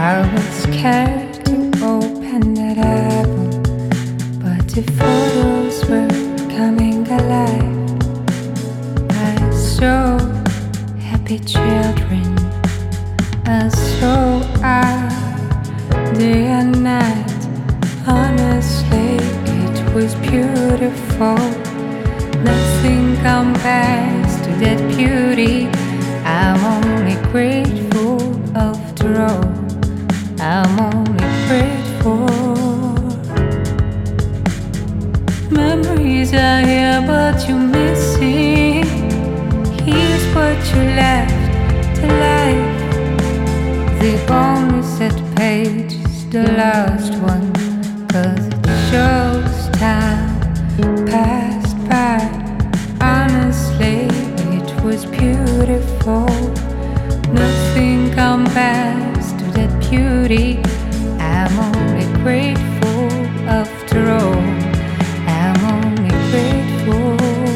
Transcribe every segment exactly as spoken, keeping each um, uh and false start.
I was scared to open that album, but the photos were coming alive. I saw happy children, I saw art day and night. Honestly, it was beautiful. Nothing compares to that beauty. I'm only grateful after all. I'm only grateful. Memories are here, but you're missing. Here's what you left to life. The only set page is the last one, 'cause it shows time passed by. Honestly, it was beautiful. Nothing compares to that beauty. I'm only grateful after all. I'm only grateful.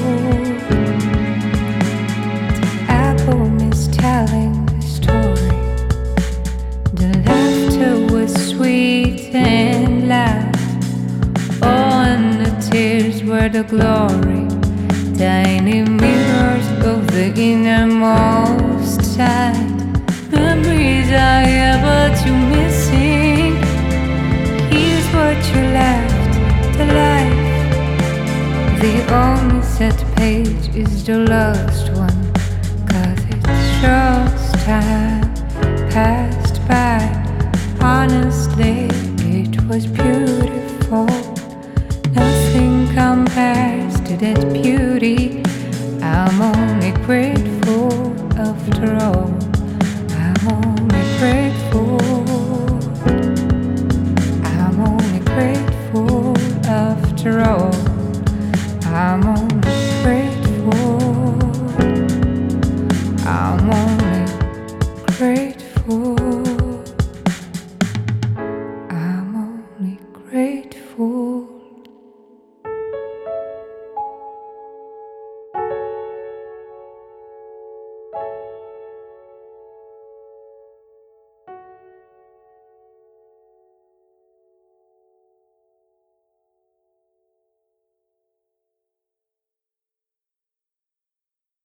The album is telling the story. The laughter was sweet and loud. Oh, and the tears were the glory. Tiny mirrors of the innermost side. Memories are here, but you're missing. Here's what you left to life. The only set page is the last one, 'cause it shows time passed by. Honestly, it was beautiful. Nothing comes